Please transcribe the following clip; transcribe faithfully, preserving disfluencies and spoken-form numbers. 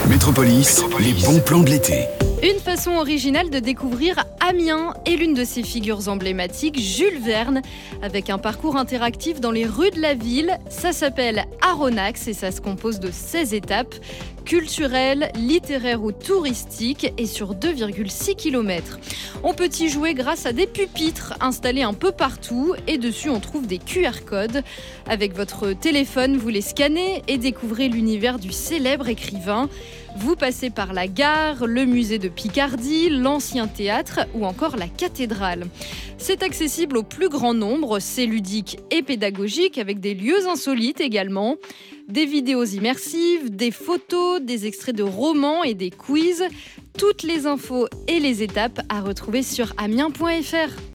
Métropolis, les bons plans de l'été. Une façon originale de découvrir Amiens et l'une de ses figures emblématiques, Jules Verne, avec un parcours interactif dans les rues de la ville. Ça s'appelle Aronnax et ça se compose de seize étapes, culturelles, littéraires ou touristiques, et sur deux virgule six kilomètres. On peut y jouer grâce à des pupitres installés un peu partout et dessus on trouve des Q R codes. Avec votre téléphone, vous les scannez et découvrez l'univers du célèbre écrivain. Vous passez par la gare, le musée de Picardie, l'ancien théâtre ou encore la cathédrale. C'est accessible au plus grand nombre, c'est ludique et pédagogique avec des lieux insolites également. Des vidéos immersives, des photos, des extraits de romans et des quiz. Toutes les infos et les étapes à retrouver sur amiens point f r.